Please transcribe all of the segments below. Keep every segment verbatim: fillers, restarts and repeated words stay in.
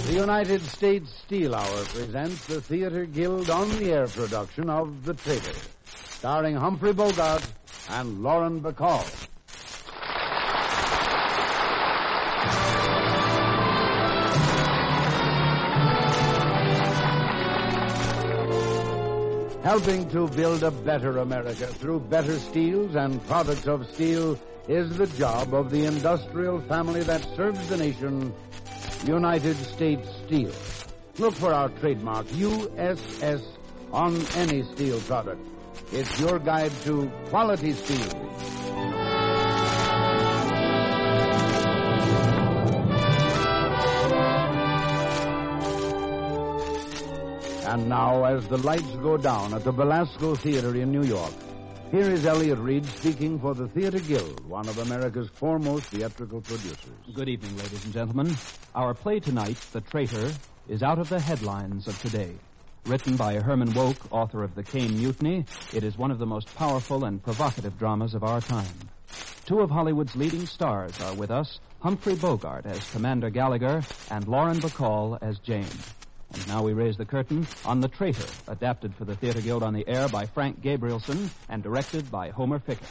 The United States Steel Hour presents the Theater Guild on the Air production of The Traitor, starring Humphrey Bogart and Lauren Bacall. Helping to build a better America through better steels and products of steel is the job of the industrial family that serves the nation, United States Steel. Look for our trademark, U S S, on any steel product. It's your guide to quality steel. And now, as the lights go down at the Belasco Theater in New York, here is Elliot Reed speaking for the Theater Guild, one of America's foremost theatrical producers. Good evening, ladies and gentlemen. Our play tonight, The Traitor, is out of the headlines of today. Written by Herman Wouk, author of The Caine Mutiny, it is one of the most powerful and provocative dramas of our time. Two of Hollywood's leading stars are with us, Humphrey Bogart as Commander Gallagher and Lauren Bacall as Jane. And now we raise the curtain on The Traitor, adapted for the Theater Guild on the Air by Frank Gabrielson and directed by Homer Fickett.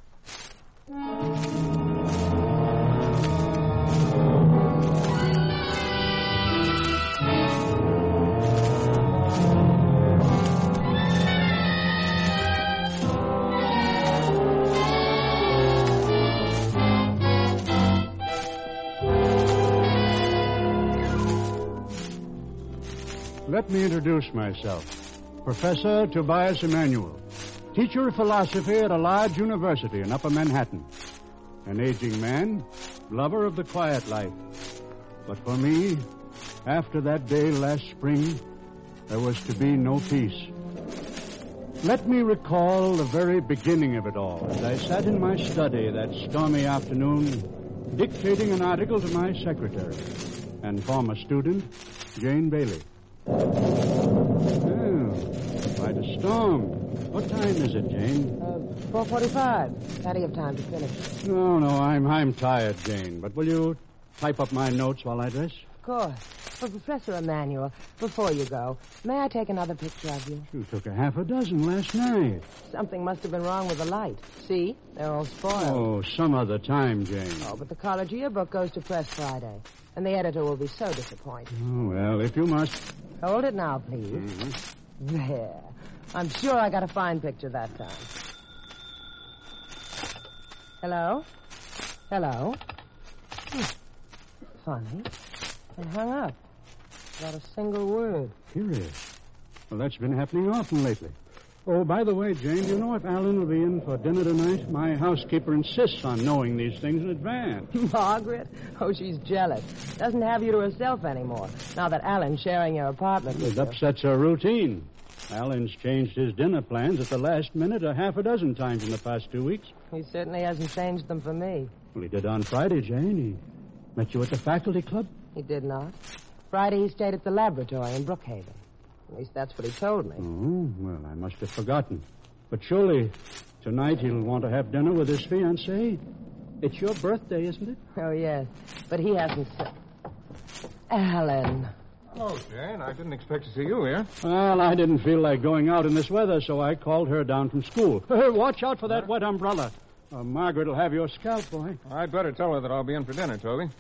Let me introduce myself. Professor Tobias Emanuel, teacher of philosophy at a large university in Upper Manhattan. An aging man, lover of the quiet life. But for me, after that day last spring, there was to be no peace. Let me recall the very beginning of it all as I sat in my study that stormy afternoon, dictating an article to my secretary and former student, Jane Bailey. Oh, quite a storm. What time is it, Jane? Uh, four forty-five. Plenty of time to finish. No, no, I'm I'm tired, Jane. But will you type up my notes while I dress? Of course. But Professor Emanuel, before you go, may I take another picture of you? You took a half a dozen last night. Something must have been wrong with the light. See? They're all spoiled. Oh, some other time, Jane. Oh, but the college yearbook goes to press Friday. And the editor will be so disappointed. Oh, well, if you must. Hold it now, please. Mm-hmm. There. I'm sure I got a fine picture that time. Hello? Hello? Hmm. Funny. I hung up. Not a single word. Curious. Well, that's been happening often lately. Oh, by the way, Jane, do you know if Alan will be in for dinner tonight? My housekeeper insists on knowing these things in advance. Margaret? Oh, she's jealous. Doesn't have you to herself anymore, now that Alan's sharing your apartment with It you. upsets her routine. Alan's changed his dinner plans at the last minute a half a dozen times in the past two weeks. He certainly hasn't changed them for me. Well, he did on Friday, Jane. He met you at the faculty club. He did not. Friday he stayed at the laboratory in Brookhaven. At least that's what he told me. Oh, well, I must have forgotten. But surely tonight he'll want to have dinner with his fiancée. It's your birthday, isn't it? Oh, yes. But he hasn't... Se- Alan. Oh, Jane, I didn't expect to see you here. Well, I didn't feel like going out in this weather, so I called her down from school. Watch out for that wet umbrella. Uh, Margaret will have your scalp, boy. I'd better tell her that I'll be in for dinner, Toby.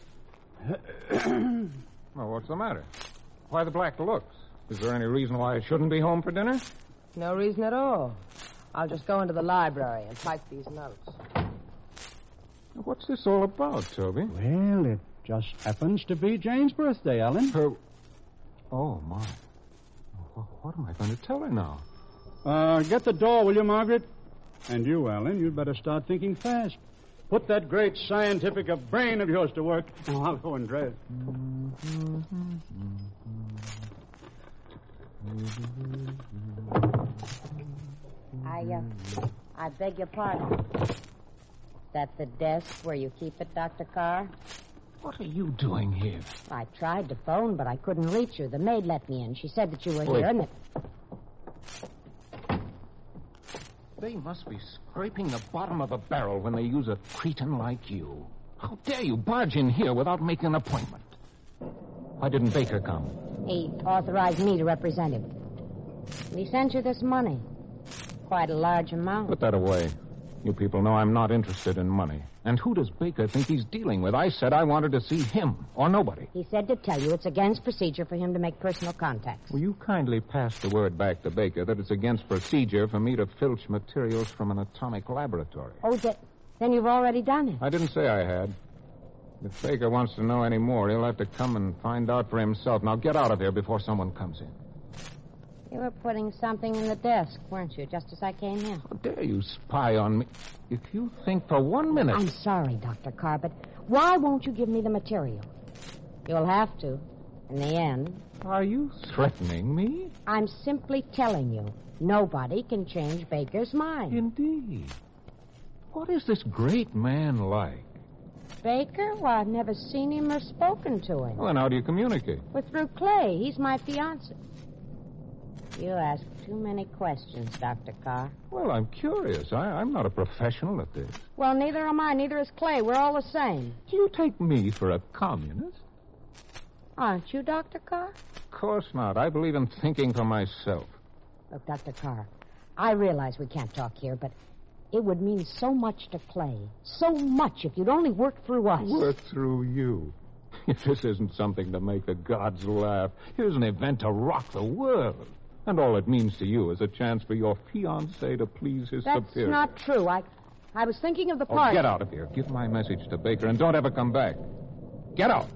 Well, what's the matter? Why the black looks? Is there any reason why I shouldn't be home for dinner? No reason at all. I'll just go into the library and type these notes. What's this all about, Toby? Well, it just happens to be Jane's birthday, Alan. Her... Oh, my. What am I going to tell her now? Uh, get the door, will you, Margaret? And you, Alan, you'd better start thinking fast. Put that great scientific brain of yours to work. Now, I'll go and dress. I, uh, I beg your pardon. Is that the desk where you keep it, Doctor Carr? What are you doing here? I tried to phone, but I couldn't reach her. The maid let me in. She said that you were Wait. here and that... They must be scraping the bottom of a barrel when they use a cretin like you. How dare you barge in here without making an appointment? Why didn't Baker come? He authorized me to represent him. He sent you this money. Quite a large amount. Put that away. You people know I'm not interested in money. And who does Baker think he's dealing with? I said I wanted to see him, or nobody. He said to tell you it's against procedure for him to make personal contacts. Will you kindly pass the word back to Baker that it's against procedure for me to filch materials from an atomic laboratory? Oh, th- then you've already done it. I didn't say I had. If Baker wants to know any more, he'll have to come and find out for himself. Now get out of here before someone comes in. You were putting something in the desk, weren't you, just as I came in? How dare you spy on me? If you think for one minute... I'm sorry, Doctor Carr, but why won't you give me the material? You'll have to, in the end. Are you threatening me? I'm simply telling you, nobody can change Baker's mind. Indeed. What is this great man like? Baker? Well, I've never seen him or spoken to him. Well, then how do you communicate? We're through Clay. He's my fiancé. You ask too many questions, Doctor Carr. Well, I'm curious. I, I'm not a professional at this. Well, neither am I. Neither is Clay. We're all the same. Do you take me for a communist? Aren't you, Doctor Carr? Of course not. I believe in thinking for myself. Look, Doctor Carr, I realize we can't talk here, but it would mean so much to Clay. So much if you'd only work through us. Work through you. If this isn't something to make the gods laugh, here's an event to rock the world. And all it means to you is a chance for your fiancé to please his That's superior. not true. I I was thinking of the Oh, party. get out of here. Give my message to Baker and don't ever come back. Get out.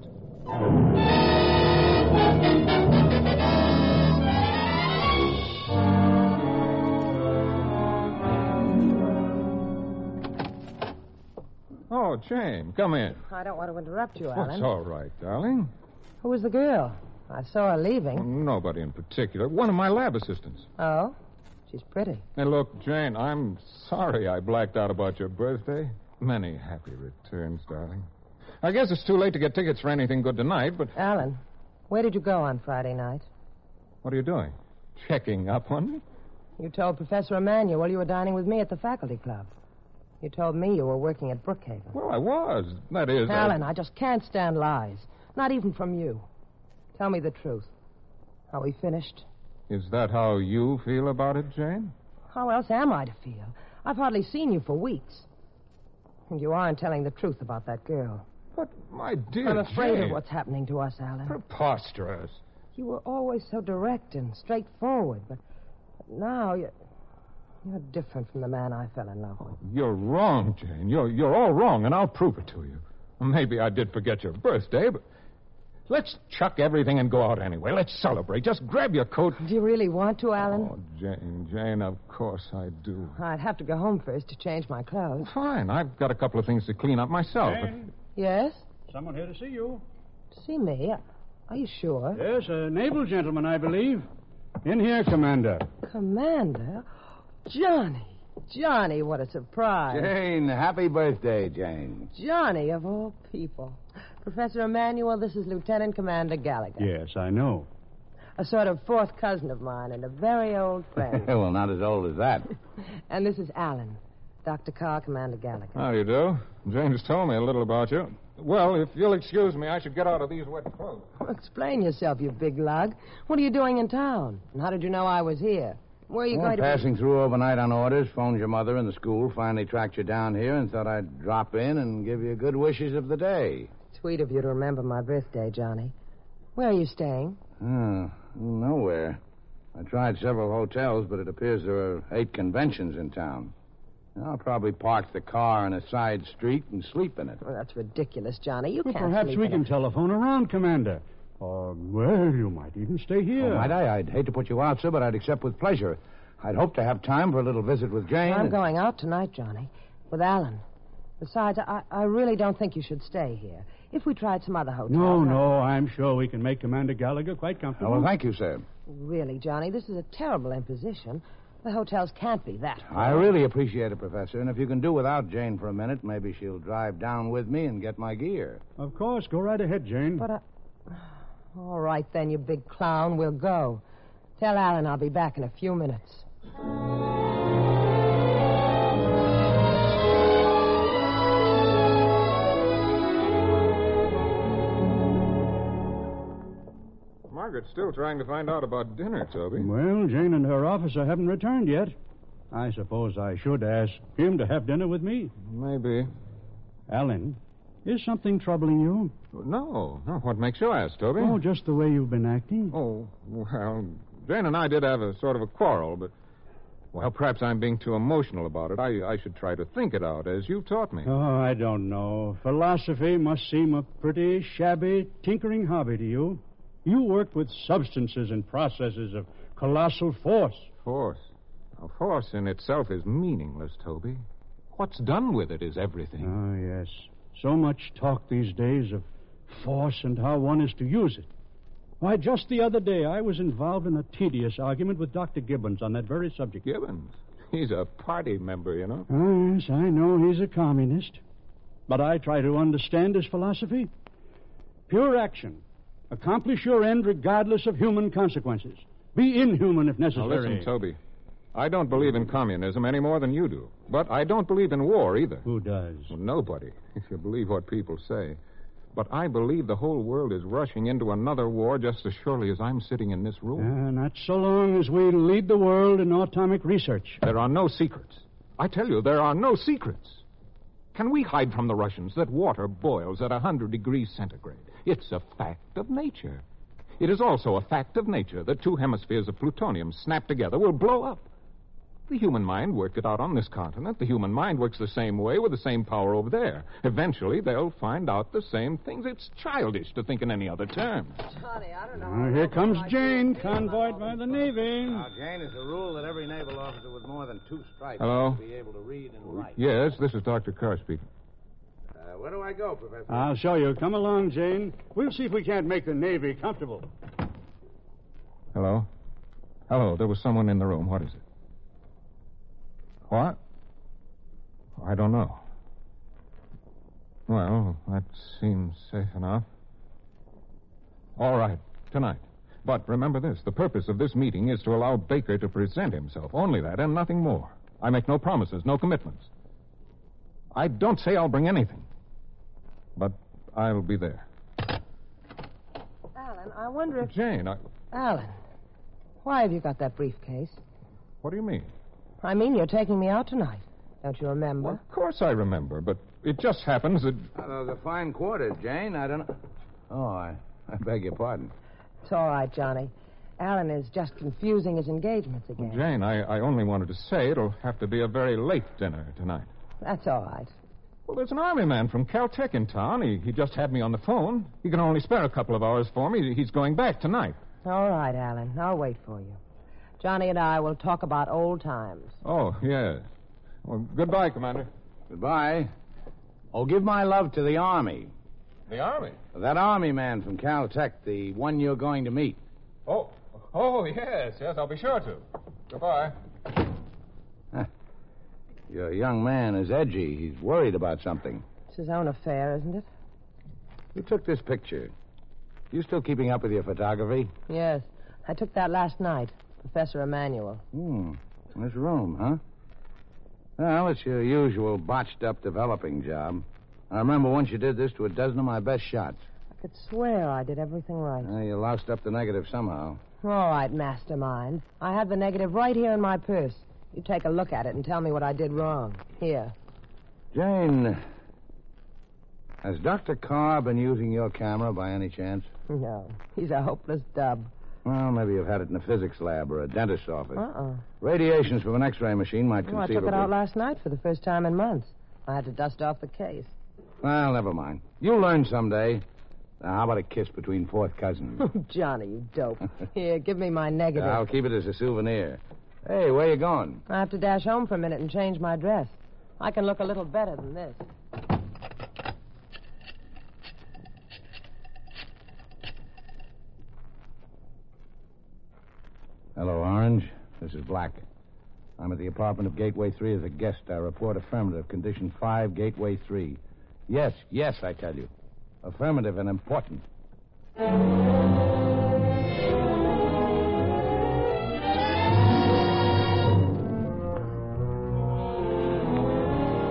Oh, Jane, come in. I don't want to interrupt you, That's Alan. all right, darling. Who was the girl? I saw her leaving. Nobody in particular. One of my lab assistants. Oh? She's pretty. Hey, look, Jane, I'm sorry I blacked out about your birthday. Many happy returns, darling. I guess it's too late to get tickets for anything good tonight, but... Alan, where did you go on Friday night? What are you doing? Checking up on me? You told Professor Emanuel you were dining with me at the faculty club. You told me you were working at Brookhaven. Well, I was. That is... Alan, I... I just can't stand lies. Not even from you. Tell me the truth. Are we finished? Is that how you feel about it, Jane? How else am I to feel? I've hardly seen you for weeks. And you aren't telling the truth about that girl. But, my dear I'm afraid Jane... of what's happening to us, Alan. Preposterous. You were always so direct and straightforward, but, but now you're, you're different from the man I fell in love with. You're wrong, Jane. You're, you're all wrong, and I'll prove it to you. Maybe I did forget your birthday, but... Let's chuck everything and go out anyway. Let's celebrate. Just grab your coat. Do you really want to, Alan? Oh, Jane, Jane, of course I do. I'd have to go home first to change my clothes. Fine. I've got a couple of things to clean up myself. Jane, Yes? someone here to see you. See me? Are you sure? Yes, a naval gentleman, I believe. In here, Commander. Commander? Johnny. Johnny, what a surprise. Jane, happy birthday, Jane. Johnny, of all people. Professor Emanuel, this is Lieutenant Commander Gallagher. Yes, I know. A sort of fourth cousin of mine and a very old friend. Well, not as old as that. And this is Alan, Doctor Carr, Commander Gallagher. How do you do? Jane just told me a little about you. Well, if you'll excuse me, I should get out of these wet clothes. Explain yourself, you big lug. What are you doing in town? And how did you know I was here? Where are you Well, going to passing through overnight on orders, phoned your mother in the school, finally tracked you down here and thought I'd drop in and give you good wishes of the day. be? Sweet of you to remember my birthday, Johnny. Where are you staying? Oh, nowhere. I tried several hotels, but it appears there are eight conventions in town. I'll probably park the car in a side street and sleep in it. Oh, that's ridiculous, Johnny. You Well, can't perhaps sleep we in can a... telephone around, Commander. Or, well, you might even stay here. Oh, might I? I'd hate to put you out, sir, but I'd accept with pleasure. I'd hope to have time for a little visit with Jane. I'm and- going out tonight, Johnny, with Alan. Besides, I, I really don't think you should stay here. If we tried some other hotel... No, I- no, I'm sure we can make Commander Gallagher quite Oh, comfortable. well, thank you, sir. Really, Johnny, this is a terrible imposition. The hotels can't be that. I really appreciate it, Professor. And if you can do without Jane for a minute, maybe she'll drive down with me and get my gear. Of course, go right ahead, Jane. But I... All right, then, you big clown. We'll go. Tell Alan I'll be back in a few minutes. Margaret's still trying to find out about dinner, Toby. Well, Jane and her officer haven't returned yet. I suppose I should ask him to have dinner with me. Maybe. Alan, is something troubling you? No, no. What makes you ask, Toby? Oh, just the way you've been acting. Oh, well, Jane and I did have a sort of a quarrel, but, well, perhaps I'm being too emotional about it. I, I should try to think it out, as you taught me. Oh, I don't know. Philosophy must seem a pretty shabby, tinkering hobby to you. You work with substances and processes of colossal force. Force? Now, force in itself is meaningless, Toby. What's done with it is everything. Oh, yes. So much talk these days of force and how one is to use it. Why, just the other day, I was involved in a tedious argument with Doctor Gibbons on that very subject. Gibbons? He's a party member, you know. Oh, yes, I know he's a communist. But I try to understand his philosophy. Pure action. Accomplish your end regardless of human consequences. Be inhuman if necessary. Now, listen, Toby. I don't believe in communism any more than you do. But I don't believe in war either. Who does? Well, nobody, if you believe what people say. But I believe the whole world is rushing into another war just as surely as I'm sitting in this room. Uh, not so long as we lead the world in atomic research. There are no secrets. I tell you, there are no secrets. Can we hide from the Russians that water boils at one hundred degrees centigrade? It's a fact of nature. It is also a fact of nature that two hemispheres of plutonium snapped together will blow up. The human mind worked it out on this continent. The human mind works the same way with the same power over there. Eventually, they'll find out the same things. It's childish to think in any other terms. Johnny, I don't know. Uh, here comes Jane, convoyed by the Navy. Now, Jane, it's a rule that every naval officer with more than two stripes Hello? must be able to read and write. Yes, this is Doctor Carr speaking. Uh, where do I go, Professor? I'll show you. Come along, Jane. We'll see if we can't make the Navy comfortable. Hello? Hello, there was someone in the room. What is it? What? I don't know. Well, that seems safe enough. All right, tonight. But remember this. The purpose of this meeting is to allow Baker to present himself. Only that and nothing more. I make no promises, no commitments. I don't say I'll bring anything. But I'll be there. Alan, I wonder if... Jane, I... Alan, why have you got that briefcase? What do you mean? I mean, you're taking me out tonight. Don't you remember? Well, of course I remember, but it just happens that... Uh, those are fine quarters, Jane. I don't know. Oh, I, I beg your pardon. It's all right, Johnny. Alan is just confusing his engagements again. Well, Jane, I, I only wanted to say it'll have to be a very late dinner tonight. That's all right. Well, there's an army man from Caltech in town. He, he just had me on the phone. He can only spare a couple of hours for me. He's going back tonight. All right, Alan. I'll wait for you. Johnny and I will talk about old times. Oh, yes. Well, goodbye, Commander. Goodbye. Oh, give my love to the Army. The Army? That Army man from Caltech, the one you're going to meet. Oh, oh, yes, yes, I'll be sure to. Goodbye. Huh. Your young man is edgy. He's worried about something. It's his own affair, isn't it? Who took this picture? You still keeping up with your photography? Yes. I took that last night. Professor Emanuel. Hmm. In this room, huh? Well, it's your usual botched-up developing job. I remember once you did this to a dozen of my best shots. I could swear I did everything right. Uh, you loused up the negative somehow. All right, mastermind. I have the negative right here in my purse. You take a look at it and tell me what I did wrong. Here. Jane, has Doctor Carr been using your camera by any chance? No. He's a hopeless dub. Well, maybe you've had it in a physics lab or a dentist's office. Uh-uh. Radiations from an X-ray machine might Well, I conceivably... took it out last night for the first time in months. I had to dust off the case. Well, never mind. You'll learn someday. Now, how about a kiss between fourth cousins? Johnny, you dope. Here, give me my negative. I'll keep it as a souvenir. Hey, where you going? I have to dash home for a minute and change my dress. I can look a little better than this. Hello, Orange. This is Black. I'm at the apartment of Gateway three as a guest. I report affirmative. Condition five, Gateway three. Yes, yes, I tell you. Affirmative and important.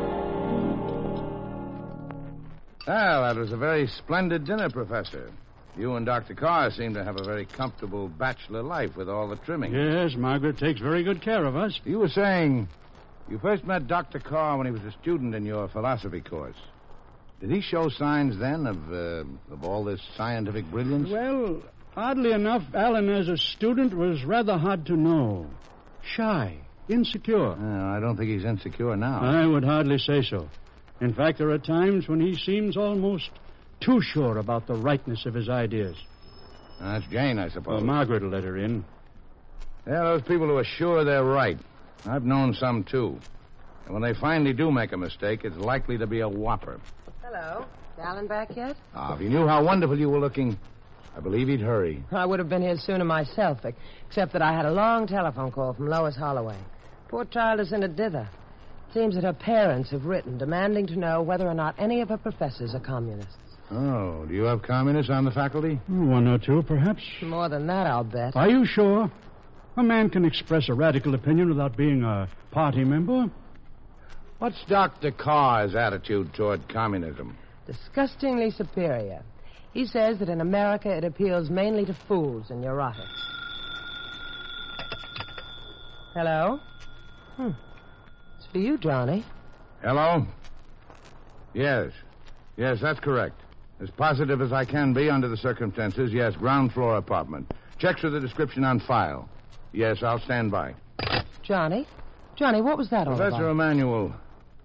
Well, that was a very splendid dinner, Professor. You and Doctor Carr seem to have a very comfortable bachelor life with all the trimming. Yes, Margaret takes very good care of us. You were saying you first met Doctor Carr when he was a student in your philosophy course. Did he show signs then of uh, of all this scientific brilliance? Well, oddly enough, Alan as a student was rather hard to know. Shy, insecure. Uh, I don't think he's insecure now. I would hardly say so. In fact, there are times when he seems almost too sure about the rightness of his ideas. That's Jane, I suppose. Well, Margaret will let her in. Yeah, those people who are sure they're right. I've known some, too. And when they finally do make a mistake, it's likely to be a whopper. Hello. Is Alan back yet? Ah, if he knew how wonderful you were looking, I believe he'd hurry. I would have been here sooner myself, except that I had a long telephone call from Lois Holloway. Poor child is in a dither. Seems that her parents have written demanding to know whether or not any of her professors are communists. Oh, do you have communists on the faculty? One or two, perhaps. More than that, I'll bet. Are you sure? A man can express a radical opinion without being a party member. What's Doctor Carr's attitude toward communism? Disgustingly superior. He says that in America it appeals mainly to fools and neurotics. Hello? Hmm. It's for you, Johnny. Hello? Yes. Yes, that's correct. As positive as I can be under the circumstances, yes, ground floor apartment. Checks with the description on file. Yes, I'll stand by. Johnny? Johnny, what was that all about? Professor Emanuel,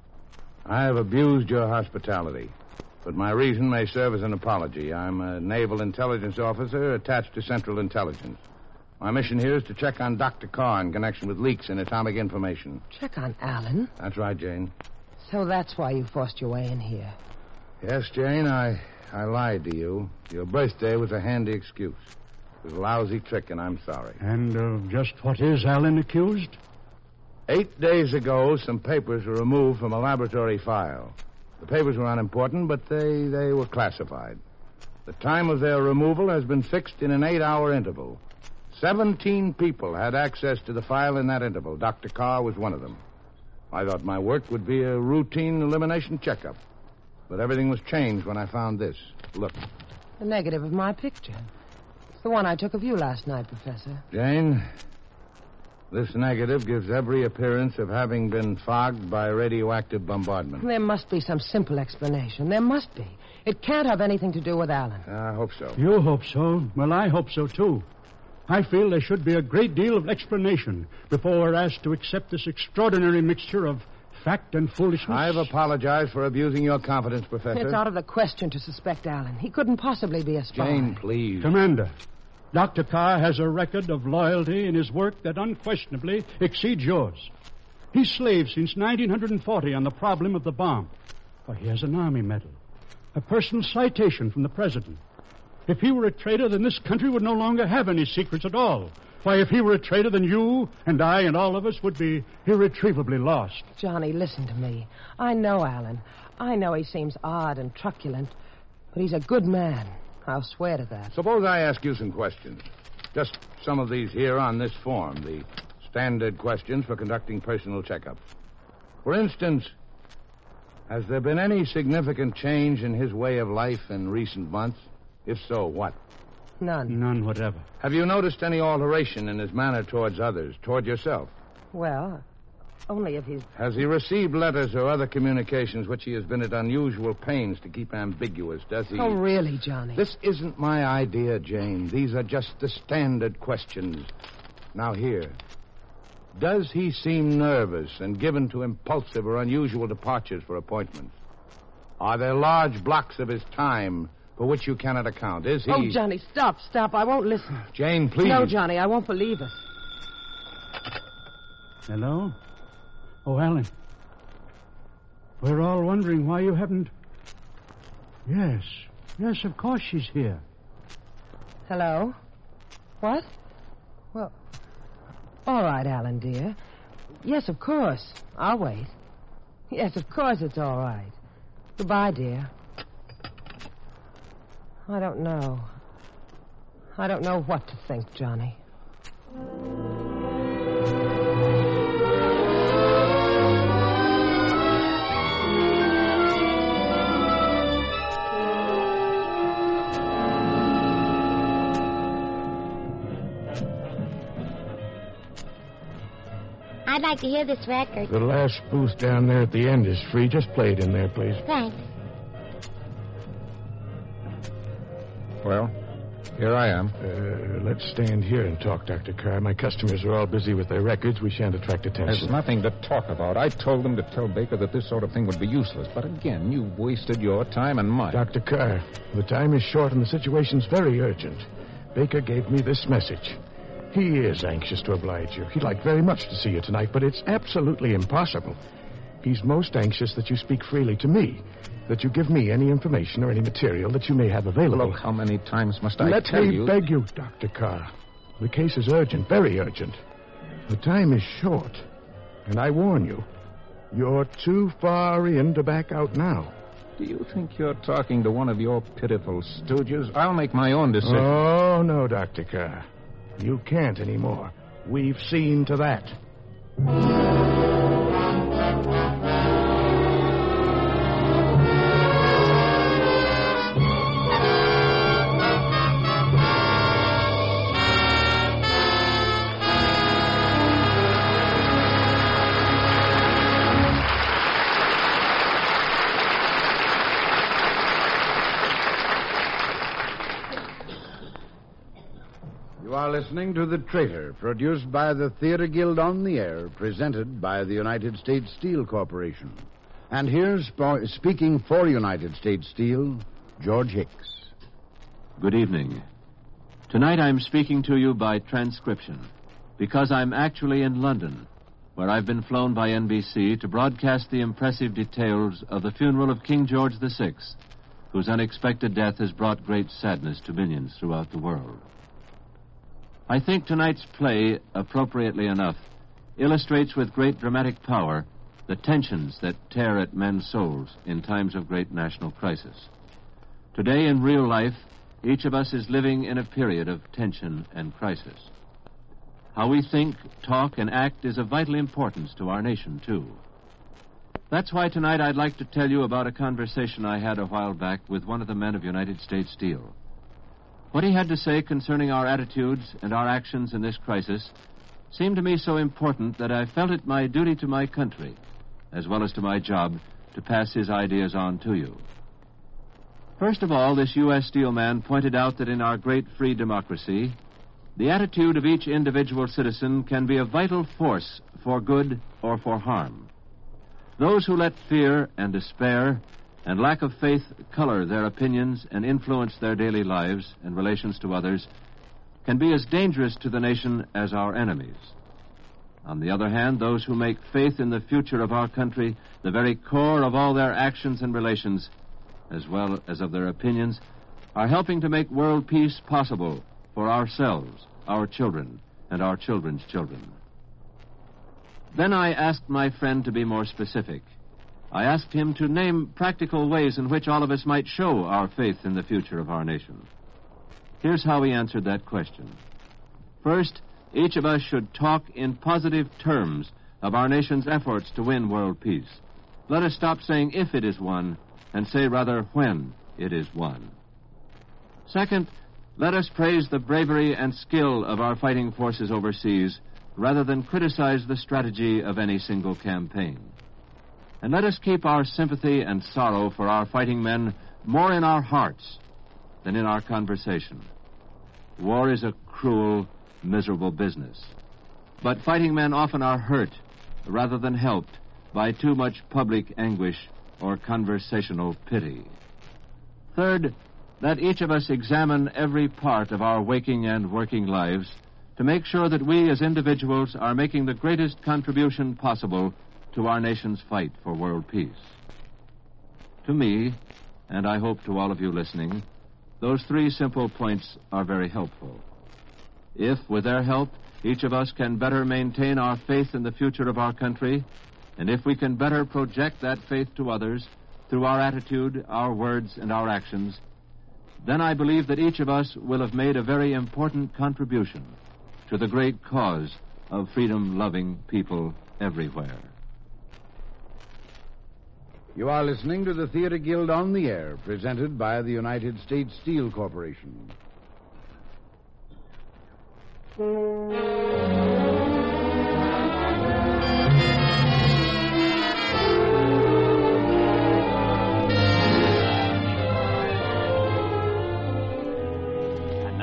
I have abused your hospitality, but my reason may serve as an apology. I'm a naval intelligence officer attached to Central Intelligence. My mission here is to check on Doctor Carr in connection with leaks in atomic information. Check on Alan? That's right, Jane. So that's why you forced your way in here. Yes, Jane, I, I lied to you. Your birthday was a handy excuse. It was a lousy trick, and I'm sorry. And uh, just what is Alan accused? Eight days ago, some papers were removed from a laboratory file. The papers were unimportant, but they, they were classified. The time of their removal has been fixed in an eight-hour interval. Seventeen people had access to the file in that interval. Doctor Carr was one of them. I thought my work would be a routine elimination checkup. But everything was changed when I found this. Look. The negative of my picture. It's the one I took of you last night, Professor. Jane, this negative gives every appearance of having been fogged by radioactive bombardment. There must be some simple explanation. There must be. It can't have anything to do with Alan. I hope so. You hope so? Well, I hope so, too. I feel there should be a great deal of explanation before we're asked to accept this extraordinary mixture of fact and foolishness. I've apologized for abusing your confidence, Professor. It's out of the question to suspect Alan. He couldn't possibly be a spy. Jane, please. Commander, Doctor Carr has a record of loyalty in his work that unquestionably exceeds yours. He's slaved since nineteen forty on the problem of the bomb. Why, he has an Army medal, a personal citation from the President. If he were a traitor, then this country would no longer have any secrets at all. Why, if he were a traitor, then you and I and all of us would be irretrievably lost. Johnny, listen to me. I know Alan. I know he seems odd and truculent, but he's a good man. I'll swear to that. Suppose I ask you some questions. Just some of these here on this form, the standard questions for conducting personal checkups. For instance, has there been any significant change in his way of life in recent months? If so, what? None. None whatever. Have you noticed any alteration in his manner towards others, toward yourself? Well, only if he's... Has he received letters or other communications which he has been at unusual pains to keep ambiguous? Does he... Oh, really, Johnny? This isn't my idea, Jane. These are just the standard questions. Now, here. Does he seem nervous and given to impulsive or unusual departures for appointments? Are there large blocks of his time for which you cannot account? Is he... Oh, Johnny, stop, stop. I won't listen. Jane, please. No, Johnny, I won't believe it. Hello? Oh, Alan. We're all wondering why you haven't... Yes. Yes, of course she's here. Hello? What? Well, all right, Alan, dear. Yes, of course. I'll wait. Yes, of course it's all right. Goodbye, dear. I don't know. I don't know what to think, Johnny. I'd like to hear this record. The last booth down there at the end is free. Just play it in there, please. Thanks. Well, here I am. Uh, let's stand here and talk, Doctor Carr. My customers are all busy with their records. We shan't attract attention. There's nothing to talk about. I told them to tell Baker that this sort of thing would be useless. But again, you've wasted your time and mine. Doctor Carr, the time is short and the situation's very urgent. Baker gave me this message. He is anxious to oblige you. He'd like very much to see you tonight, but it's absolutely impossible. He's most anxious that you speak freely to me, that you give me any information or any material that you may have available. Look, how many times must I Let tell me you... Let me beg you, Doctor Carr. The case is urgent, very urgent. The time is short, and I warn you, you're too far in to back out now. Do you think you're talking to one of your pitiful stooges? I'll make my own decision. Oh, no, Doctor Carr. You can't anymore. We've seen to that. You are listening to The Traitor, produced by the Theater Guild on the Air, presented by the United States Steel Corporation. And here's sp- speaking for United States Steel, George Hicks. Good evening. Tonight I'm speaking to you by transcription, because I'm actually in London, where I've been flown by N B C to broadcast the impressive details of the funeral of King George the Sixth, whose unexpected death has brought great sadness to millions throughout the world. I think tonight's play, appropriately enough, illustrates with great dramatic power the tensions that tear at men's souls in times of great national crisis. Today, in real life, each of us is living in a period of tension and crisis. How we think, talk, and act is of vital importance to our nation, too. That's why tonight I'd like to tell you about a conversation I had a while back with one of the men of United States Steel. What he had to say concerning our attitudes and our actions in this crisis seemed to me so important that I felt it my duty to my country, as well as to my job, to pass his ideas on to you. First of all, this U S Steel man pointed out that in our great free democracy, the attitude of each individual citizen can be a vital force for good or for harm. Those who let fear and despair and lack of faith color their opinions and influence their daily lives and relations to others can be as dangerous to the nation as our enemies. On the other hand, those who make faith in the future of our country the very core of all their actions and relations, as well as of their opinions, are helping to make world peace possible for ourselves, our children, and our children's children. Then I asked my friend to be more specific. I asked him to name practical ways in which all of us might show our faith in the future of our nation. Here's how he answered that question. First, each of us should talk in positive terms of our nation's efforts to win world peace. Let us stop saying if it is won and say rather when it is won. Second, let us praise the bravery and skill of our fighting forces overseas rather than criticize the strategy of any single campaign. And let us keep our sympathy and sorrow for our fighting men more in our hearts than in our conversation. War is a cruel, miserable business. But fighting men often are hurt rather than helped by too much public anguish or conversational pity. Third, let each of us examine every part of our waking and working lives to make sure that we as individuals are making the greatest contribution possible to our nation's fight for world peace. To me, and I hope to all of you listening, those three simple points are very helpful. If, with their help, each of us can better maintain our faith in the future of our country, and if we can better project that faith to others through our attitude, our words, and our actions, then I believe that each of us will have made a very important contribution to the great cause of freedom-loving people everywhere. You are listening to the Theater Guild on the Air, presented by the United States Steel Corporation.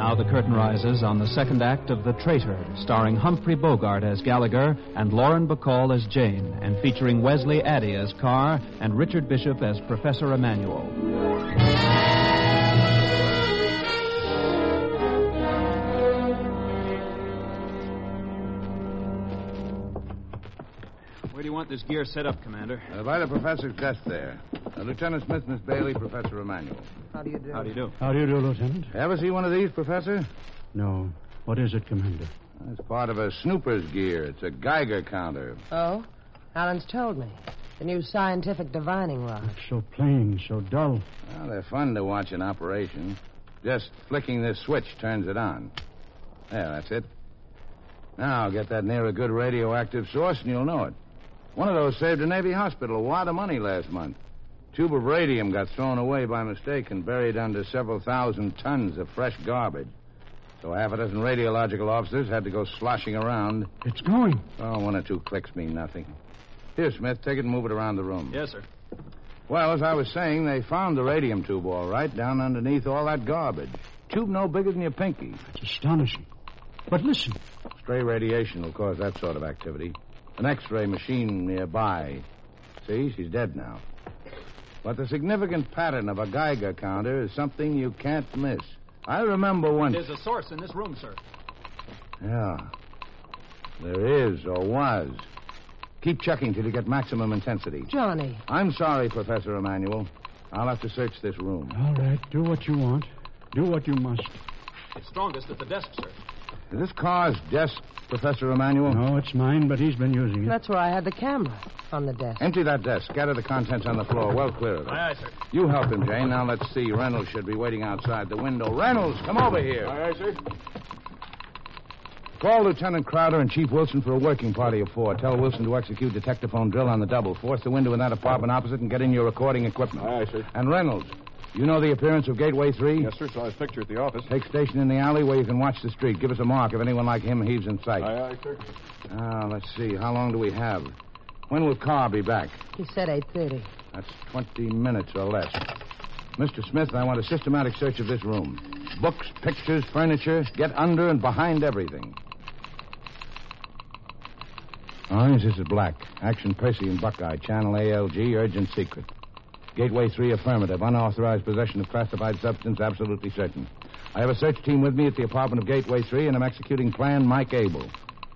Now the curtain rises on the second act of The Traitor, starring Humphrey Bogart as Gallagher and Lauren Bacall as Jane, and featuring Wesley Addy as Carr and Richard Bishop as Professor Emanuel. Where do you want this gear set up, Commander? Uh, by the professor's desk there. Uh, Lieutenant Smith, Miss Bailey, Professor Emanuel. How do you do? How do you do? How do you do, Lieutenant? Ever see one of these, Professor? No. What is it, Commander? It's part of a snooper's gear. It's a Geiger counter. Oh? Alan's told me. The new scientific divining rod. It's so plain, so dull. Well, they're fun to watch in operation. Just flicking this switch turns it on. There, that's it. Now, get that near a good radioactive source and you'll know it. One of those saved a Navy hospital a wad of money last month. A tube of radium got thrown away by mistake and buried under several thousand tons of fresh garbage. So half a dozen radiological officers had to go sloshing around. It's going. Oh, one or two clicks mean nothing. Here, Smith, take it and move it around the room. Yes, sir. Well, as I was saying, they found the radium tube all right down underneath all that garbage. Tube no bigger than your pinky. It's astonishing. But listen. Stray radiation will cause that sort of activity. An X-ray machine nearby. See, she's dead now. But the significant pattern of a Geiger counter is something you can't miss. I remember once... There's a source in this room, sir. Yeah. There is, or was. Keep checking till you get maximum intensity. Johnny. I'm sorry, Professor Emanuel. I'll have to search this room. All right, do what you want. Do what you must. It's strongest at the desk, sir. Is this Carr's desk, Professor Emanuel? No, it's mine, but he's been using it. That's where I had the camera, on the desk. Empty that desk. Scatter the contents on the floor. Well clear of it. Aye, aye, sir. You help him, Jane. Now let's see. Reynolds should be waiting outside the window. Reynolds, come over here. Aye, aye, sir. Call Lieutenant Crowder and Chief Wilson for a working party of four. Tell Wilson to execute detectaphone drill on the double. Force the window in that apartment opposite and get in your recording equipment. Aye, aye, sir. And Reynolds, you know the appearance of Gateway three? Yes, sir. Saw his picture at the office. Take station in the alley where you can watch the street. Give us a mark if anyone like him heaves in sight. Aye, aye, sir. Ah, let's see. How long do we have? When will Carr be back? He said eight thirty. That's twenty minutes or less. Mister Smith, I want a systematic search of this room. Books, pictures, furniture. Get under and behind everything. Orange, this is Black. Action Percy and Buckeye. Channel A L G, urgent secret. Gateway three, affirmative. Unauthorized possession of classified substance, absolutely certain. I have a search team with me at the apartment of Gateway three, and I'm executing Plan Mike Abel.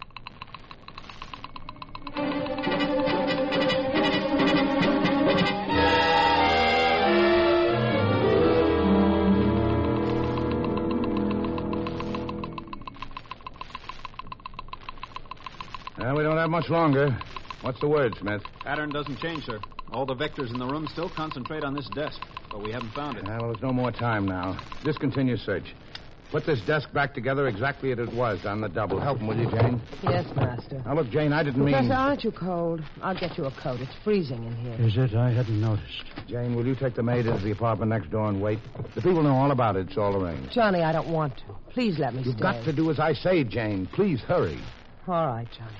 Well, we don't have much longer. What's the word, Smith? Pattern doesn't change, sir. All the vectors in the room still concentrate on this desk, but we haven't found it. Ah, well, there's no more time now. Discontinue search. Put this desk back together exactly as it was on the double. Help him, will you, Jane? Yes, Master. Now, look, Jane, I didn't Professor, mean... aren't you cold? I'll get you a coat. It's freezing in here. Is it? I hadn't noticed. Jane, will you take the maid into the apartment next door and wait? The people know all about it. It's all arranged. Johnny, I don't want to. Please let me You've stay. got to do as I say, Jane. Please hurry. All right, Johnny.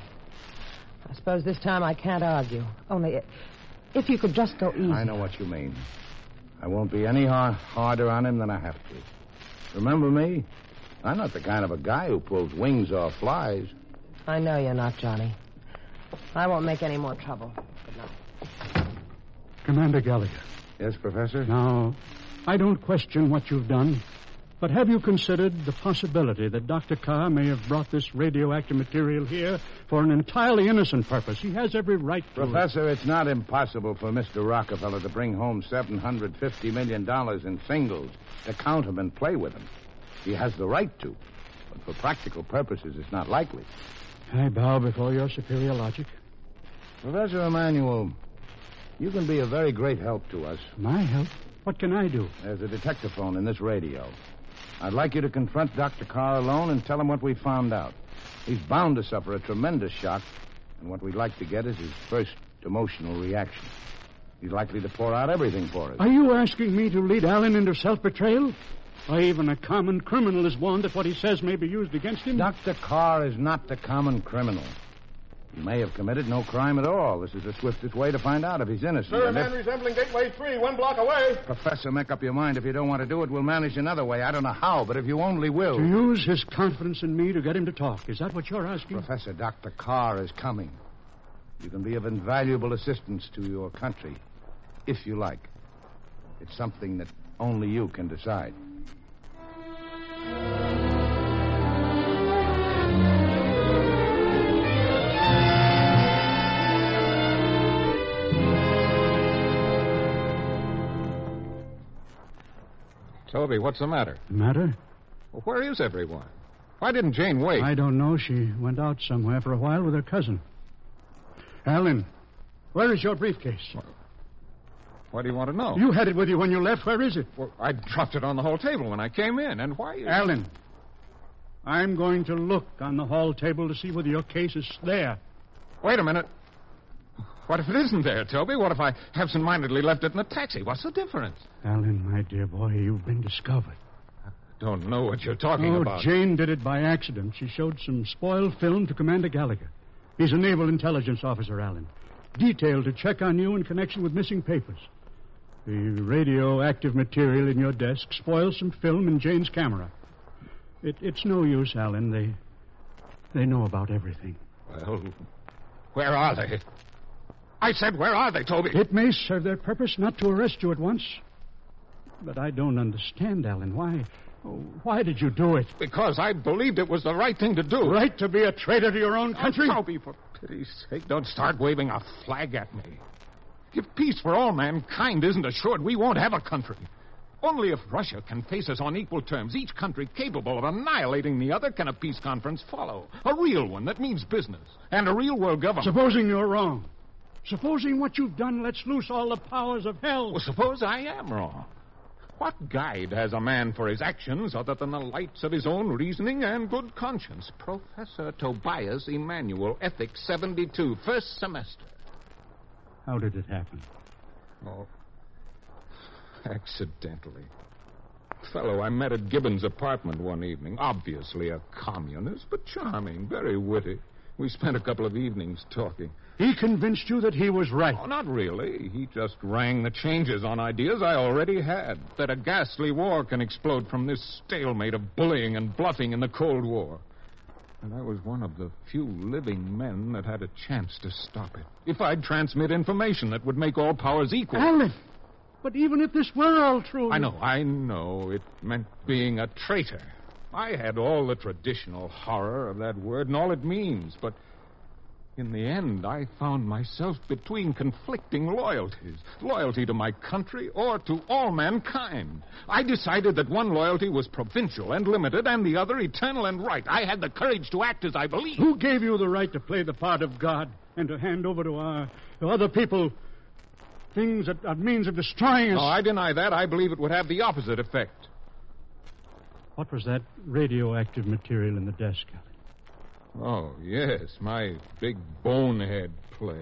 I suppose this time I can't argue. Only if you could just go easy. I know what you mean. I won't be any har- harder on him than I have to. Remember me? I'm not the kind of a guy who pulls wings off flies. I know you're not, Johnny. I won't make any more trouble. Good night. Commander Gallagher. Yes, Professor? Now, I don't question what you've done, but have you considered the possibility that Doctor Carr may have brought this radioactive material here for an entirely innocent purpose? He has every right to... Professor, it's not impossible for Mister Rockefeller to bring home seven hundred fifty million dollars in singles, to count them and play with them. He has the right to, but for practical purposes, it's not likely. I bow before your superior logic. Professor Emanuel, you can be a very great help to us. My help? What can I do? There's a detectaphone in this radio. I'd like you to confront Doctor Carr alone and tell him what we found out. He's bound to suffer a tremendous shock, and what we'd like to get is his first emotional reaction. He's likely to pour out everything for us. Are you asking me to lead Allen into self-betrayal? Or even a common criminal is warned that what he says may be used against him? Doctor Carr is not the common criminal. He may have committed no crime at all. This is the swiftest way to find out if he's innocent. Sir, a And man if- resembling Gateway three, one block away. Professor, make up your mind. If you don't want to do it, we'll manage another way. I don't know how, but if you only will. To use his confidence in me to get him to talk. Is that what you're asking? Professor, Doctor Carr is coming. You can be of invaluable assistance to your country, if you like. It's something that only you can decide. Toby, what's the matter? Matter? Well, where is everyone? Why didn't Jane wait? I don't know. She went out somewhere for a while with her cousin. Alan, where is your briefcase? What, what do you want to know? You had it with you when you left. Where is it? Well, I dropped it on the hall table when I came in, and why... Alan, I'm going to look on the hall table to see whether your case is there. Wait a minute. What if it isn't there, Toby? What if I absent-mindedly left it in a taxi? What's the difference? Alan, my dear boy, you've been discovered. I don't know what you're talking oh, about. Jane did it by accident. She showed some spoiled film to Commander Gallagher. He's a naval intelligence officer, Alan. Detailed to check on you in connection with missing papers. The radioactive material in your desk spoiled some film in Jane's camera. It, it's no use, Alan. They, they know about everything. Well, where are they? I said, where are they, Toby? It may serve their purpose not to arrest you at once. But I don't understand, Alan. Why... Oh, why did you do it? Because I believed it was the right thing to do. Right to be a traitor to your own country? Oh, Toby, for pity's sake, don't start waving a flag at me. If peace for all mankind isn't assured, we won't have a country. Only if Russia can face us on equal terms, each country capable of annihilating the other, can a peace conference follow. A real one that means business and a real world government. Supposing you're wrong. Supposing what you've done lets loose all the powers of hell. Well, suppose I am wrong. What guide has a man for his actions other than the lights of his own reasoning and good conscience? Professor Tobias Emanuel, Ethics seventy-two, first semester. How did it happen? Oh, accidentally. Fellow I met at Gibbons' apartment one evening, obviously a communist, but charming, very witty. We spent a couple of evenings talking. He convinced you that he was right. Oh, not really. He just rang the changes on ideas I already had. That a ghastly war can explode from this stalemate of bullying and bluffing in the Cold War. And I was one of the few living men that had a chance to stop it. If I'd transmit information that would make all powers equal. Alan! But even if this were all true... I know, I know. It meant being a traitor. I had all the traditional horror of that word and all it means, but in the end, I found myself between conflicting loyalties. Loyalty to my country or to all mankind. I decided that one loyalty was provincial and limited and the other eternal and right. I had the courage to act as I believed. Who gave you the right to play the part of God and to hand over to our to other people things that are means of destroying us? No, I deny that. I believe it would have the opposite effect. What was that radioactive material in the desk, Alan? Oh, yes, my big bonehead play.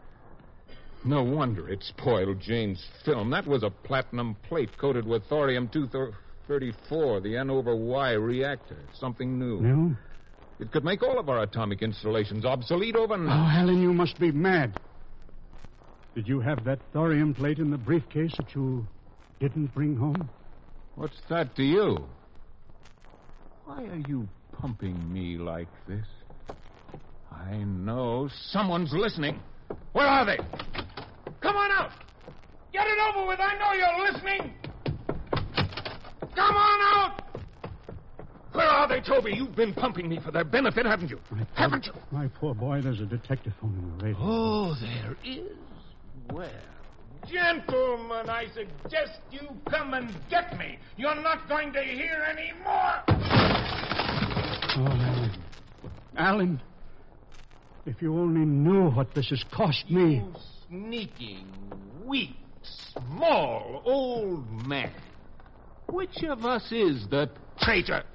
No wonder it spoiled Jane's film. That was a platinum plate coated with thorium two thirty-four, the N over Y reactor. Something new. No? It could make all of our atomic installations obsolete overnight. Oh, Alan, you must be mad. Did you have that thorium plate in the briefcase that you didn't bring home? What's that to you? Why are you pumping me like this? I know someone's listening. Where are they? Come on out! Get it over with! I know you're listening! Come on out! Where are they, Toby? You've been pumping me for their benefit, haven't you? My poor, Haven't you? My poor boy, there's a detective phone in the radio. Oh, there is. Well, gentlemen, I suggest you come and get me. You're not going to hear any more. Oh, Alan. Alan, if you only knew what this has cost me. You sneaking, weak, small, old man. Which of us is the traitor?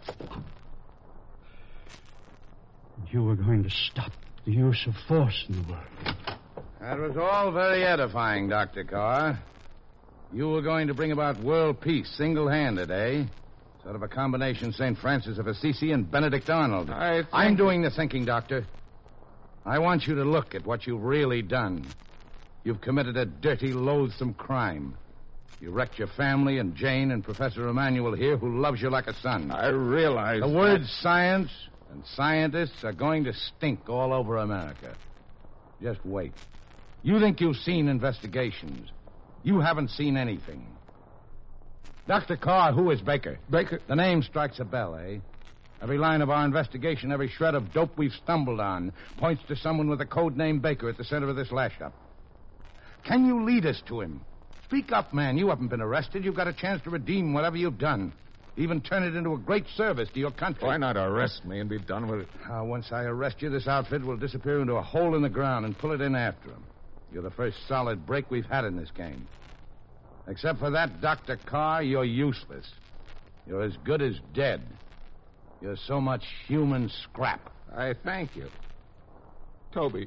You were going to stop the use of force in the world. That was all very edifying, Doctor Carr. You were going to bring about world peace single-handed, eh? Sort of a combination Saint Francis of Assisi and Benedict Arnold. I think... I'm doing the thinking, Doctor. I want you to look at what you've really done. You've committed a dirty, loathsome crime. You wrecked your family and Jane and Professor Emanuel here, who loves you like a son. I realize The that... words science and scientists are going to stink all over America. Just wait. You think you've seen investigations. You haven't seen anything. Doctor Carr, who is Baker? Baker? The name strikes a bell, eh? Every line of our investigation, every shred of dope we've stumbled on, points to someone with the code name Baker at the center of this lash-up. Can you lead us to him? Speak up, man. You haven't been arrested. You've got a chance to redeem whatever you've done. Even turn it into a great service to your country. Why not arrest me and be done with it? Uh, once I arrest you, this outfit will disappear into a hole in the ground and pull it in after him. You're the first solid break we've had in this game. Except for that, Doctor Carr, you're useless. You're as good as dead. You're so much human scrap. I thank you. Toby.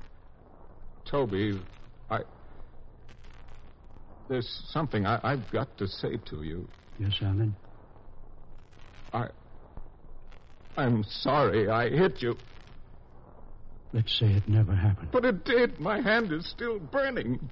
Toby, I... There's something I, I've got to say to you. Yes, Alan? I... I'm sorry I hit you. Let's say it never happened. But it did. My hand is still burning.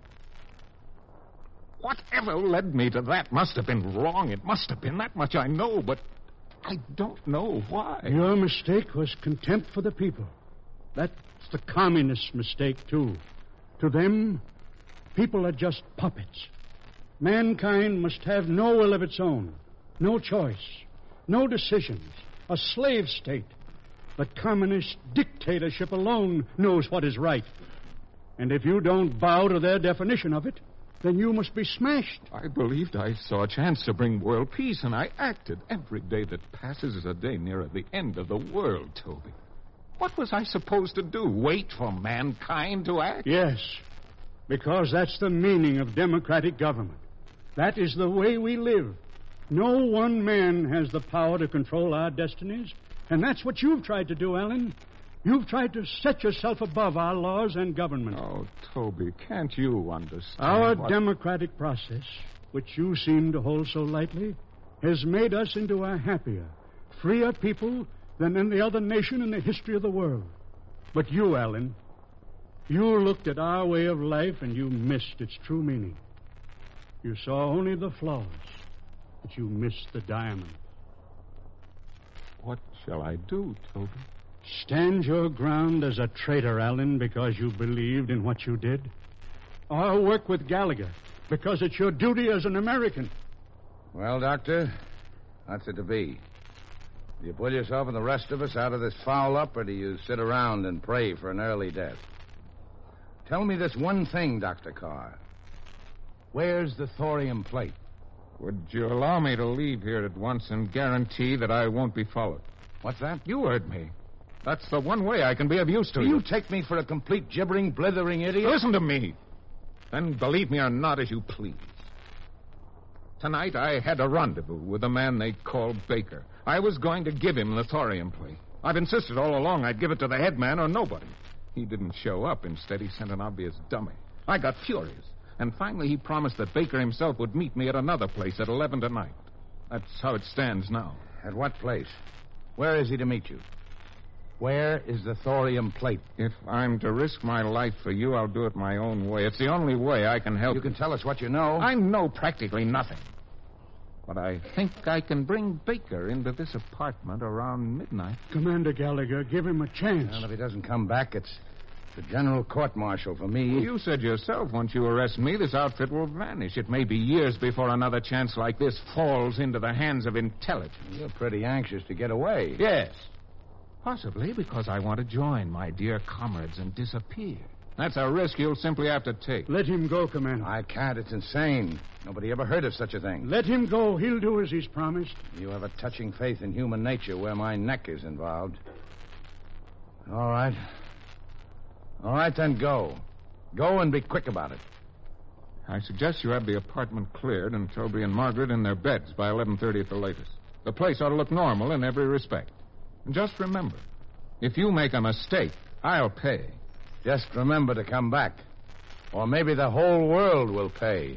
Whatever led me to that must have been wrong. It must have been. That much I know, but I don't know why. Your mistake was contempt for the people. That's the communist mistake, too. To them, people are just puppets. Mankind must have no will of its own, no choice, no decisions, a slave state. The communist dictatorship alone knows what is right. And if you don't bow to their definition of it, then you must be smashed. I believed I saw a chance to bring world peace, and I acted. Every day that passes is a day nearer the end of the world, Toby. What was I supposed to do? Wait for mankind to act? Yes, because that's the meaning of democratic government. That is the way we live. No one man has the power to control our destinies, and that's what you've tried to do, Alan. You've tried to set yourself above our laws and government. Oh, Toby, can't you understand? Our what... democratic process, which you seem to hold so lightly, has made us into a happier, freer people than any other nation in the history of the world. But you, Alan, you looked at our way of life and you missed its true meaning. You saw only the flaws, but you missed the diamond. What shall I do, Toby? Stand your ground as a traitor, Alan, because you believed in what you did. Or work with Gallagher, because it's your duty as an American. Well, Doctor, what's it to be? Do you pull yourself and the rest of us out of this foul-up, or do you sit around and pray for an early death? Tell me this one thing, Doctor Carr. Where's the thorium plate? Would you allow me to leave here at once and guarantee that I won't be followed? What's that? You heard me. That's the one way I can be of use to Do you. you take me for a complete gibbering, blithering idiot? Listen to me. Then believe me or not as you please. Tonight I had a rendezvous with a man they call Baker. I was going to give him the thorium plate. I've insisted all along I'd give it to the head man or nobody. He didn't show up. Instead, he sent an obvious dummy. I got furious. And finally, he promised that Baker himself would meet me at another place at eleven tonight. That's how it stands now. At what place? Where is he to meet you? Where is the thorium plate? If I'm to risk my life for you, I'll do it my own way. It's the only way I can help. You can tell us what you know. I know practically nothing. But I think I can bring Baker into this apartment around midnight. Commander Gallagher, give him a chance. Well, if he doesn't come back, it's the general court-martial for me. Well, you said yourself, once you arrest me, this outfit will vanish. It may be years before another chance like this falls into the hands of intelligence. You're pretty anxious to get away. Yes. Possibly because I want to join my dear comrades and disappear. That's a risk you'll simply have to take. Let him go, Commander. I can't. It's insane. Nobody ever heard of such a thing. Let him go. He'll do as he's promised. You have a touching faith in human nature where my neck is involved. All right. All right, then go. Go and be quick about it. I suggest you have the apartment cleared and Toby and Margaret in their beds by eleven thirty at the latest. The place ought to look normal in every respect. And just remember, if you make a mistake, I'll pay. Just remember to come back. Or maybe the whole world will pay.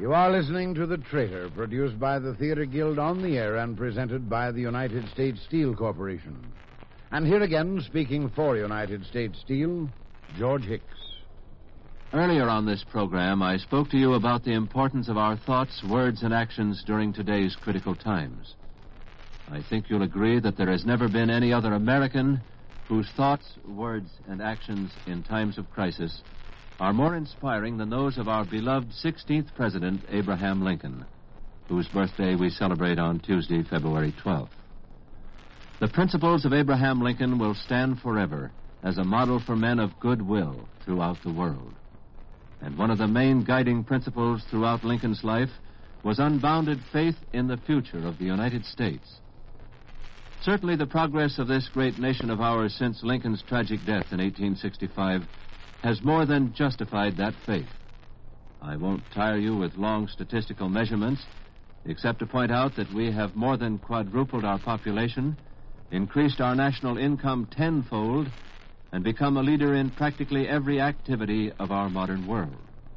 You are listening to The Traitor, produced by the Theater Guild on the air and presented by the United States Steel Corporation. And here again, speaking for United States Steel, George Hicks. Earlier on this program, I spoke to you about the importance of our thoughts, words, and actions during today's critical times. I think you'll agree that there has never been any other American whose thoughts, words, and actions in times of crisis are more inspiring than those of our beloved sixteenth President, Abraham Lincoln, whose birthday we celebrate on Tuesday, February twelfth. The principles of Abraham Lincoln will stand forever as a model for men of goodwill throughout the world. And one of the main guiding principles throughout Lincoln's life was unbounded faith in the future of the United States. Certainly the progress of this great nation of ours since Lincoln's tragic death in eighteen sixty-five has more than justified that faith. I won't tire you with long statistical measurements, except to point out that we have more than quadrupled our population, increased our national income tenfold, and become a leader in practically every activity of our modern world.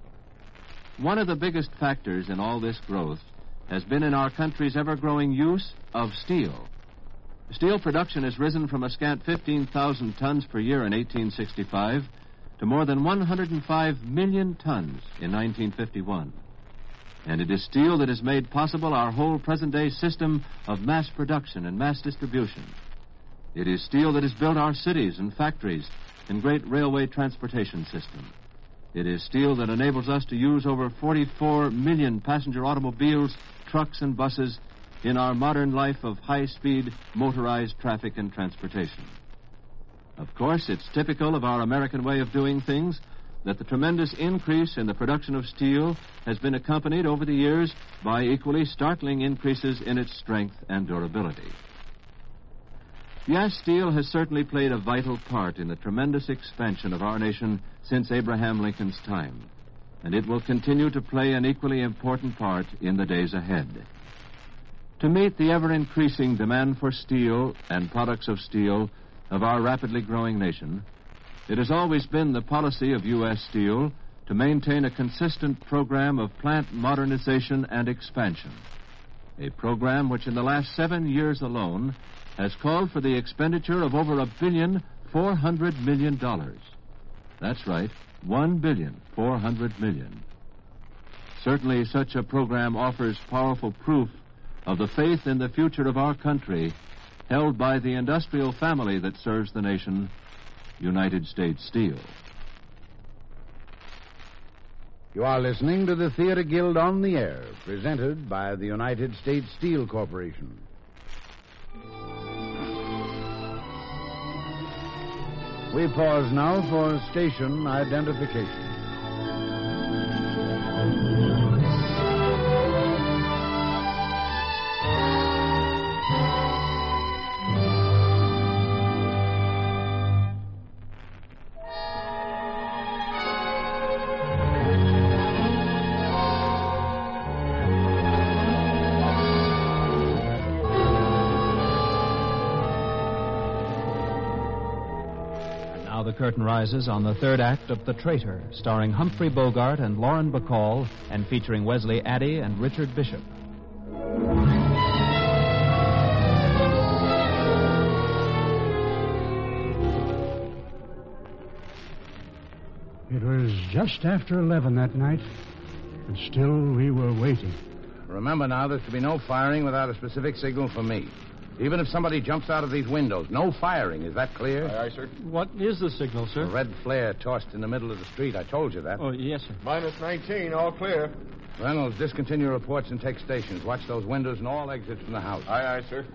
One of the biggest factors in all this growth has been in our country's ever-growing use of steel. Steel production has risen from a scant fifteen thousand tons per year in eighteen sixty-five to more than one hundred five million tons in nineteen fifty-one. And it is steel that has made possible our whole present-day system of mass production and mass distribution. It is steel that has built our cities and factories and great railway transportation system. It is steel that enables us to use over forty-four million passenger automobiles, trucks, and buses in our modern life of high-speed motorized traffic and transportation. Of course, it's typical of our American way of doing things that the tremendous increase in the production of steel has been accompanied over the years by equally startling increases in its strength and durability. Yes, steel has certainly played a vital part in the tremendous expansion of our nation since Abraham Lincoln's time, and it will continue to play an equally important part in the days ahead. To meet the ever-increasing demand for steel and products of steel of our rapidly growing nation, it has always been the policy of U S Steel to maintain a consistent program of plant modernization and expansion, a program which in the last seven years alone has called for the expenditure of over a billion four hundred million dollars. That's right, one billion four hundred million. Certainly such a program offers powerful proof of the faith in the future of our country held by the industrial family that serves the nation, United States Steel. You are listening to the Theater Guild on the air, presented by the United States Steel Corporation. We pause now for station identification. The curtain rises on the third act of The Traitor, starring Humphrey Bogart and Lauren Bacall, and featuring Wesley Addy and Richard Bishop. It was just after eleven that night, and still we were waiting. Remember now, there's to be no firing without a specific signal from me. Even if somebody jumps out of these windows, no firing. Is that clear? Aye, aye, sir. What is the signal, sir? A red flare tossed in the middle of the street. I told you that. Oh, yes, sir. Minus nineteen, all clear. Reynolds, discontinue reports and take stations. Watch those windows and all exits from the house. Aye, aye, sir.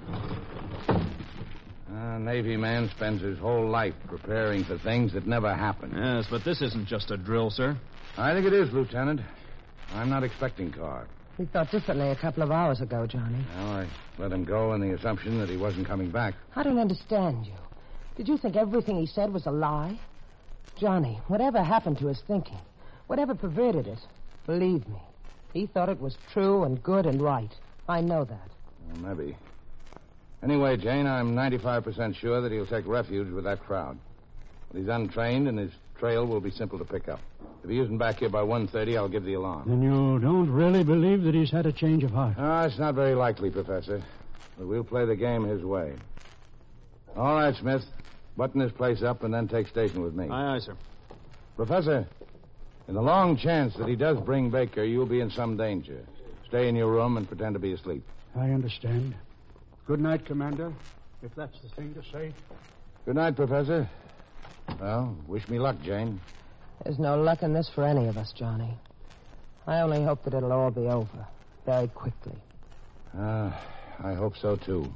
A Navy man spends his whole life preparing for things that never happen. Yes, but this isn't just a drill, sir. I think it is, Lieutenant. I'm not expecting Carr. We thought differently a couple of hours ago, Johnny. Well, I let him go on the assumption that he wasn't coming back. I don't understand you. Did you think everything he said was a lie? Johnny, whatever happened to his thinking, whatever perverted it, believe me, he thought it was true and good and right. I know that. Well, maybe. Anyway, Jane, I'm ninety-five percent sure that he'll take refuge with that crowd. But he's untrained and his trail will be simple to pick up. If he isn't back here by one thirty, I'll give the alarm. Then you don't really believe that he's had a change of heart? Ah, it's not very likely, Professor. But we'll play the game his way. All right, Smith. Button this place up and then take station with me. Aye, aye, sir. Professor, in the long chance that he does bring Baker, you'll be in some danger. Stay in your room and pretend to be asleep. I understand. Good night, Commander, if that's the thing to say. Good night, Professor. Well, wish me luck, Jane. There's no luck in this for any of us, Johnny. I only hope that it'll all be over very quickly. Ah, I hope so, too.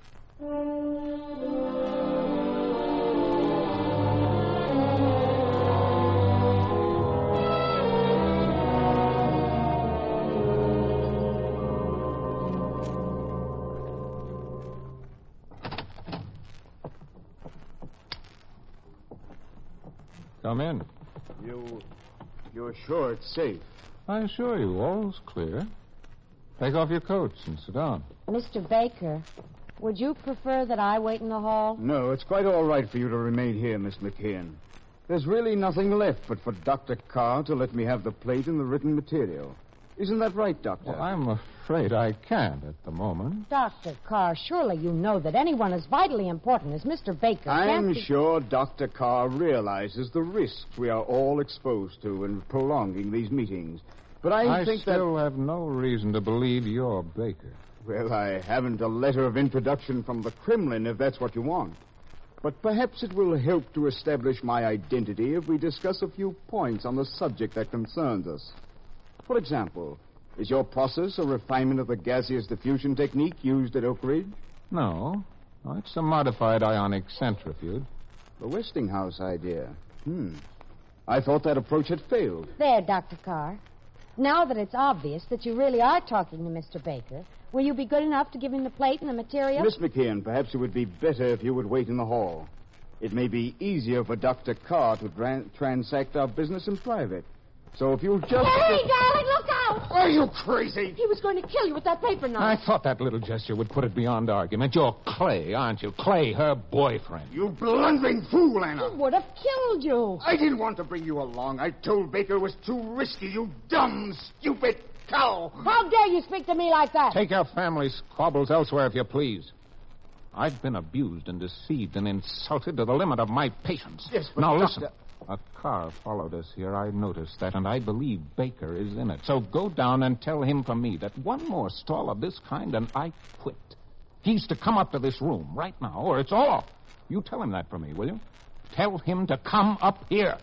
Come in. You... You're sure it's safe? I assure you, all's clear. Take off your coats and sit down. Mister Baker, would you prefer that I wait in the hall? No, it's quite all right for you to remain here, Miss McKeon. There's really nothing left but for Doctor Carr to let me have the plate and the written material. Isn't that right, Doctor? Well, I'm afraid I can't at the moment. Doctor Carr, surely you know that anyone as vitally important as Mister Baker I'm can't be... sure Doctor Carr realizes the risks we are all exposed to in prolonging these meetings. But I, I think still that... have no reason to believe you're Baker. Well, I haven't a letter of introduction from the Kremlin, if that's what you want. But perhaps it will help to establish my identity if we discuss a few points on the subject that concerns us. For example, is your process a refinement of the gaseous diffusion technique used at Oak Ridge? No. No, it's a modified ionic centrifuge. The Westinghouse idea. Hmm. I thought that approach had failed. There, Doctor Carr. Now that it's obvious that you really are talking to Mister Baker, will you be good enough to give him the plate and the material? Miss McKeon, perhaps it would be better if you would wait in the hall. It may be easier for Doctor Carr to tran- transact our business in private. So if you'll just... Hey, darling, look out! Are you crazy? He was going to kill you with that paper knife. I thought that little gesture would put it beyond argument. You're Clay, aren't you? Clay, her boyfriend. You blundering fool, Anna. He would have killed you. I didn't want to bring you along. I told Baker it was too risky, you dumb, stupid cow. How dare you speak to me like that? Take your family squabbles elsewhere, if you please. I've been abused and deceived and insulted to the limit of my patience. Yes, but now, Doctor... listen. A car followed us here. I noticed that, and I believe Baker is in it. So go down and tell him from me that one more stall of this kind and I quit. He's to come up to this room right now, or it's off. You tell him that for me, will you? Tell him to come up here.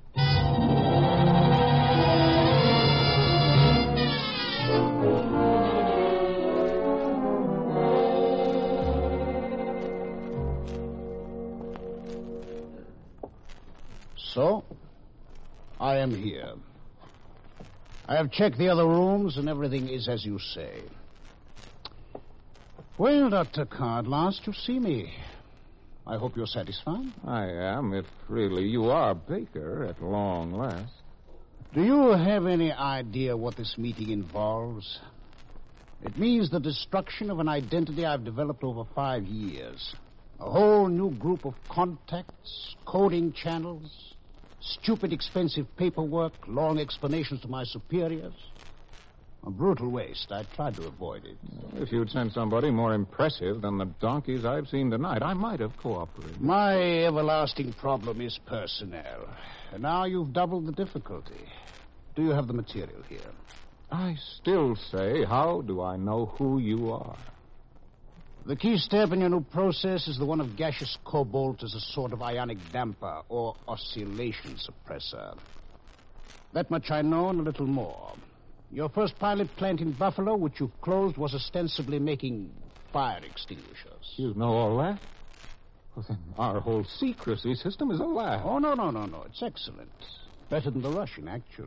So, I am here. I have checked the other rooms, and everything is as you say. Well, Doctor Carr, at last you see me. I hope you're satisfied. I am, if really you are Baker at long last. Do you have any idea what this meeting involves? It means the destruction of an identity I've developed over five years. A whole new group of contacts, coding channels, stupid, expensive paperwork, long explanations to my superiors. A brutal waste. I tried to avoid it. If you'd sent somebody more impressive than the donkeys I've seen tonight, I might have cooperated. My everlasting problem is personnel. And now you've doubled the difficulty. Do you have the material here? I still say, how do I know who you are? The key step in your new process is the one of gaseous cobalt as a sort of ionic damper or oscillation suppressor. That much I know and a little more. Your first pilot plant in Buffalo, which you closed, was ostensibly making fire extinguishers. You know all that? Well, then our whole secrecy system is a lie. Oh, no, no, no, no. It's excellent. Better than the Russian, actually.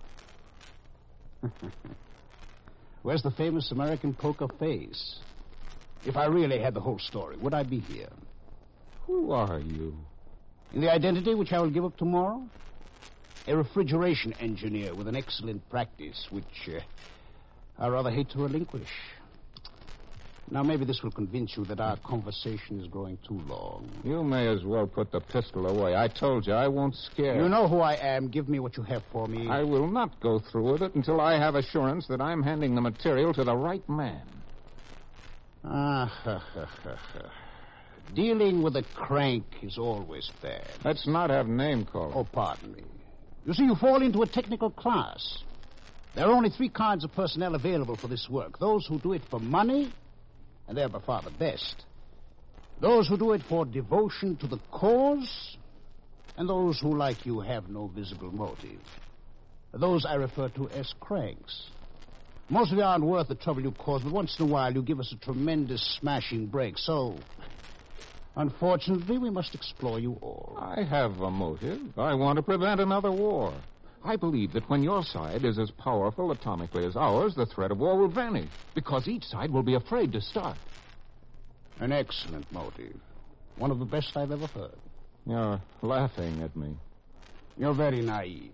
Where's the famous American poker face? If I really had the whole story, would I be here? Who are you? In the identity which I will give up tomorrow? A refrigeration engineer with an excellent practice, which uh, I rather hate to relinquish. Now, maybe this will convince you that our conversation is growing too long. You may as well put the pistol away. I told you I won't scare. You know who I am. Give me what you have for me. I will not go through with it until I have assurance that I'm handing the material to the right man. Ah, ha, ha, ha, ha. Dealing with a crank is always bad. Let's not have name calling. Oh, pardon me. You see, you fall into a technical class. There are only three kinds of personnel available for this work. Those who do it for money, and they're by far the best. Those who do it for devotion to the cause, and those who, like you, have no visible motive. Those I refer to as cranks. Most of you aren't worth the trouble you cause, but once in a while you give us a tremendous smashing break. So, unfortunately, we must explore you all. I have a motive. I want to prevent another war. I believe that when your side is as powerful atomically as ours, the threat of war will vanish, because each side will be afraid to start. An excellent motive. One of the best I've ever heard. You're laughing at me. You're very naive.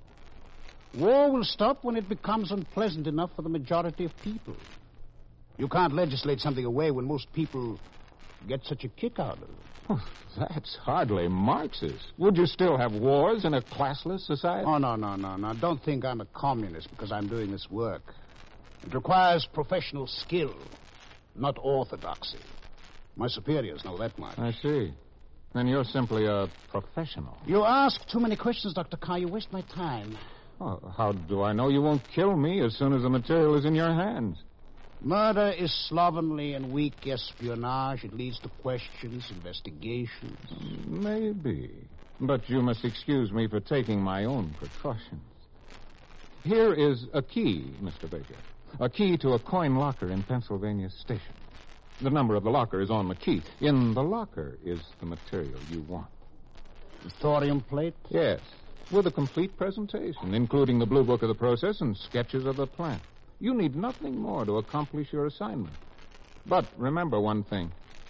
War will stop when it becomes unpleasant enough for the majority of people. You can't legislate something away when most people get such a kick out of it. Oh, that's hardly Marxist. Would you still have wars in a classless society? Oh, no, no, no, no. Don't think I'm a communist because I'm doing this work. It requires professional skill, not orthodoxy. My superiors know that much. I see. Then you're simply a professional. You ask too many questions, Doctor Carr. You waste my time. Oh, how do I know you won't kill me as soon as the material is in your hands? Murder is slovenly and weak espionage. It leads to questions, investigations. Maybe. But you must excuse me for taking my own precautions. Here is a key, Mister Baker. A key to a coin locker in Pennsylvania Station. The number of the locker is on the key. In the locker is the material you want. The thorium plate? Yes, with a complete presentation, including the blue book of the process and sketches of the plant. You need nothing more to accomplish your assignment. But remember one thing.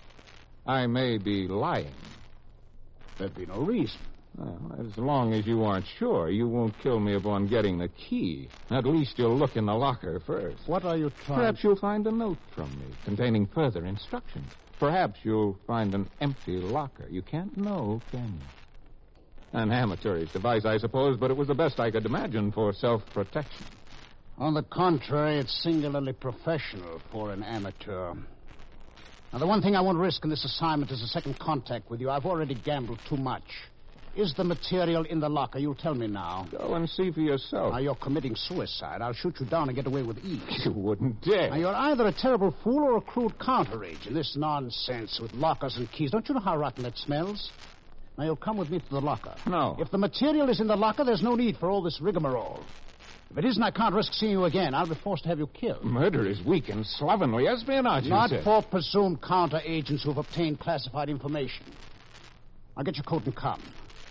I may be lying. There'd be no reason. Well, as long as you aren't sure, you won't kill me upon getting the key. At least you'll look in the locker first. What are you trying... Perhaps you'll find a note from me containing further instructions. Perhaps you'll find an empty locker. You can't know, can you? An amateurish device, I suppose, but it was the best I could imagine for self-protection. On the contrary, it's singularly professional for an amateur. Now, the one thing I won't risk in this assignment is a second contact with you. I've already gambled too much. Is the material in the locker? You'll tell me now. Go and see for yourself. Now, you're committing suicide. I'll shoot you down and get away with ease. You wouldn't dare. Now, you're either a terrible fool or a crude counteragent. This nonsense with lockers and keys. Don't you know how rotten that smells? Now, you'll come with me to the locker. No. If the material is in the locker, there's no need for all this rigmarole. If it isn't, I can't risk seeing you again. I'll be forced to have you killed. Murder is weak and slovenly espionage, Not you said. for presumed counter-agents who've obtained classified information. I'll get your coat and come.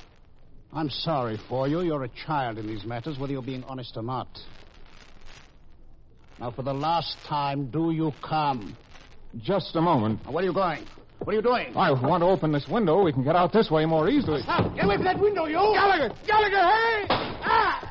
I'm sorry for you. You're a child in these matters, whether you're being honest or not. Now, for the last time, do you come? Just a moment. Now, where are you going? What are you doing? I want to open this window. We can get out this way more easily. Stop! Get away from that window, you! Gallagher! Gallagher, hey! Ah!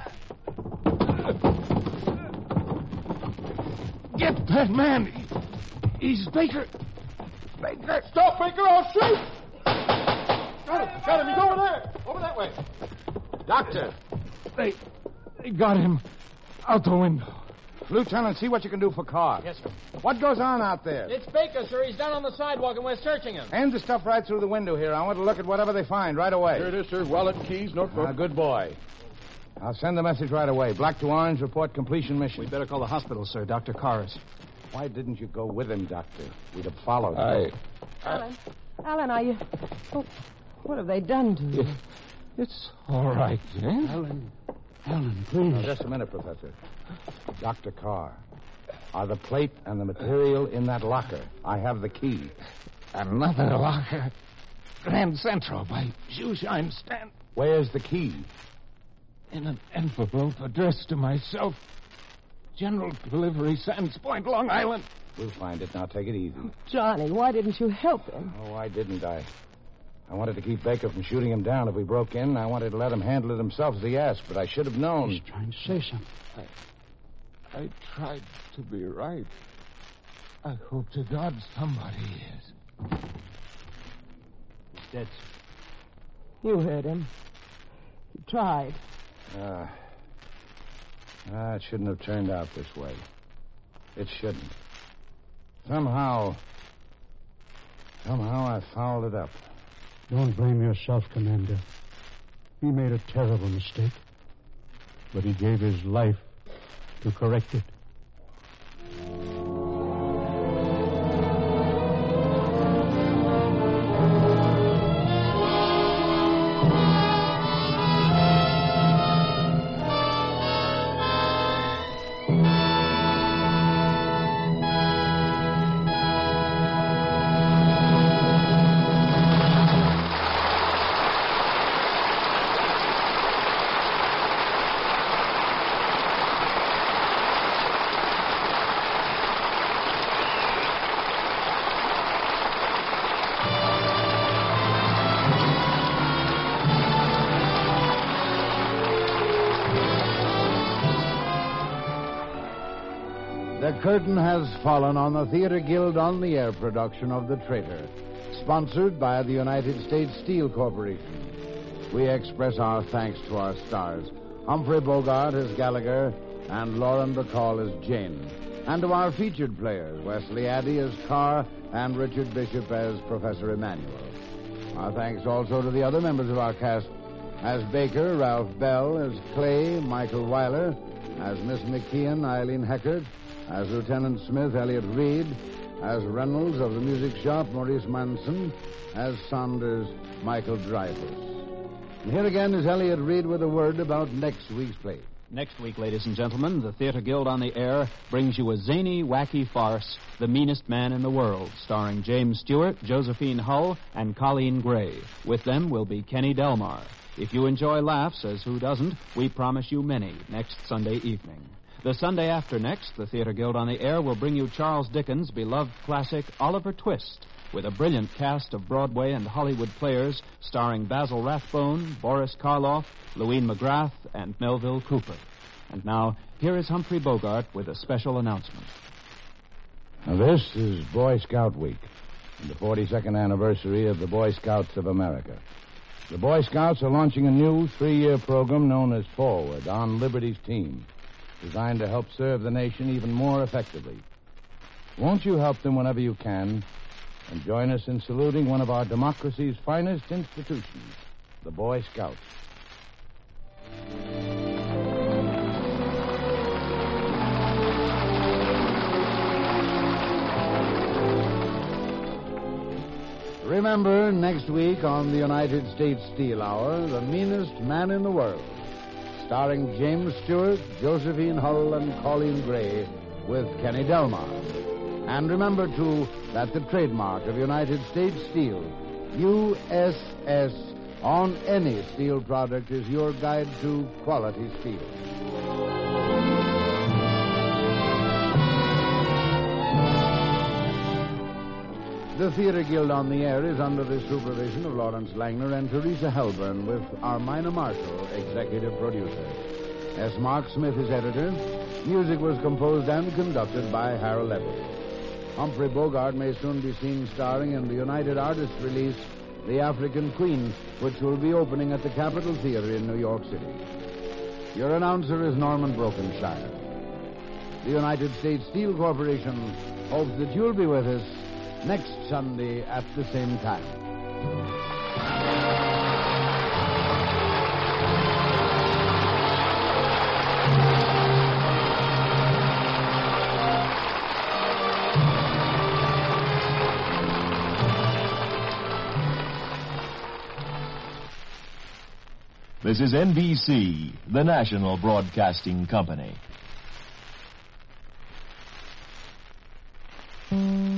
Get that man. He, he's Baker. Baker. Stop, Baker. I'll shoot. Got him. Got him. He's over there. Over that way. Doctor. They, they got him out the window. Lieutenant, see what you can do for Carr. Yes, sir. What goes on out there? It's Baker, sir. He's down on the sidewalk, and we're searching him. Hand the stuff right through the window here. I want to look at whatever they find right away. Here it is, sir. Wallet, keys, notebook. Ah, good boy. I'll send the message right away. Black to orange, report completion mission. We'd better call the hospital, sir. Doctor Carr is... Why didn't you go with him, Doctor? We'd have followed. I... Alan. Alan, are you... Oh, what have they done to you? It, it's all right, Jane. Alan. Alan, please. Now, just a minute, Professor. Doctor Carr, are the plate and the material in that locker? I have the key. Another locker. Grand Central by Shoeshine Stand. Where's the key? In an envelope addressed to myself. General Delivery, Sands Point, Long Island. We'll find it. Now, take it easy. Johnny, why didn't you help him? Oh, why didn't I? I wanted to keep Baker from shooting him down if we broke in. I wanted to let him handle it himself as he asked, but I should have known. He's trying to say something. I, I tried to be right. I hope to God somebody is. Dead. You heard him. He tried. Ah. Ah, it shouldn't have turned out this way. It shouldn't. Somehow... Somehow I fouled it up. Don't blame yourself, Commander. He made a terrible mistake. But he gave his life to correct it. The curtain has fallen on the Theater Guild on the Air production of The Traitor, sponsored by the United States Steel Corporation. We express our thanks to our stars, Humphrey Bogart as Gallagher and Lauren Bacall as Jane, and to our featured players, Wesley Addy as Carr and Richard Bishop as Professor Emmanuel. Our thanks also to the other members of our cast, as Baker, Ralph Bell, as Clay, Michael Weiler, as Miss McKeon, Eileen Heckert, as Lieutenant Smith, Elliot Reed, as Reynolds of the Music Shop, Maurice Manson, as Saunders, Michael Dreyfus. And here again is Elliot Reed with a word about next week's play. Next week, ladies and gentlemen, the Theater Guild on the Air brings you a zany, wacky farce, The Meanest Man in the World, starring James Stewart, Josephine Hull, and Colleen Gray. With them will be Kenny Delmar. If you enjoy laughs, as who doesn't, we promise you many next Sunday evening. The Sunday after next, the Theater Guild on the Air will bring you Charles Dickens' beloved classic Oliver Twist, with a brilliant cast of Broadway and Hollywood players starring Basil Rathbone, Boris Karloff, Louine McGrath, and Melville Cooper. And now, here is Humphrey Bogart with a special announcement. Now, this is Boy Scout Week, and the forty-second anniversary of the Boy Scouts of America. The Boy Scouts are launching a new three-year program known as Forward, on Liberty's team, designed to help serve the nation even more effectively. Won't you help them whenever you can, and join us in saluting one of our democracy's finest institutions, the Boy Scouts? Remember, next week on the United States Steel Hour, The Meanest Man in the World, starring James Stewart, Josephine Hull, and Colleen Gray, with Kenny Delmar. And remember, too, that the trademark of United States Steel, U S S, on any steel product is your guide to quality steel. The Theater Guild on the Air is under the supervision of Lawrence Langner and Teresa Helburn, with Armina Marshall, executive producer. S. Mark Smith is editor. Music was composed and conducted by Harold Levitt. Humphrey Bogart may soon be seen starring in the United Artists release, The African Queen, which will be opening at the Capitol Theater in New York City. Your announcer is Norman Brokenshire. The United States Steel Corporation hopes that you'll be with us next Sunday at the same time. This is N B C, the national broadcasting company.